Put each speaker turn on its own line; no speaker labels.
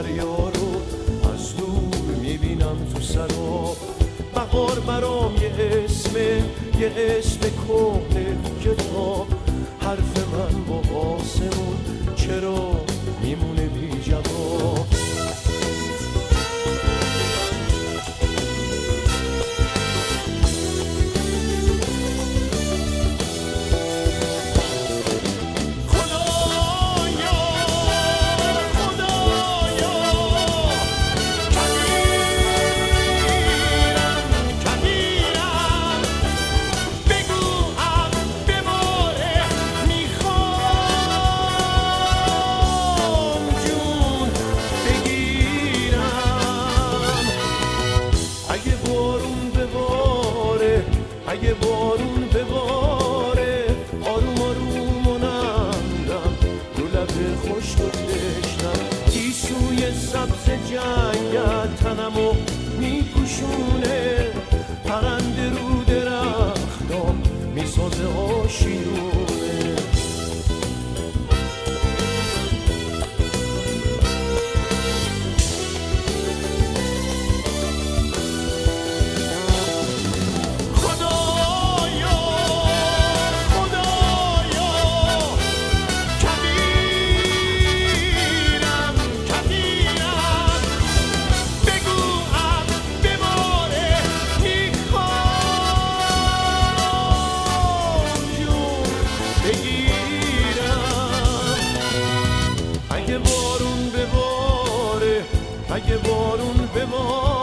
دریا رو از دور میبینم تو سرا. بهار برام یه اسم کهنه تو کتاب. حرف من با آسمون چرا میمونه بی جواب؟ اگه بارون بباره آروم آروم و نمدم رو لب خشک و تشنم. گیسوی سبز جنگل تنمو میپوشونه، پرنده رو درختام میسازه آشیونه. اگه بارون بباره